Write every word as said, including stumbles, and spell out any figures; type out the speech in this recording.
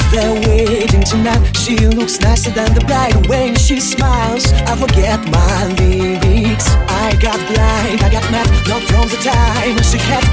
They're waiting tonight. She looks nicer than the bride. When she smiles, I forget my lyrics. I got blind, I got mad, not from the time she had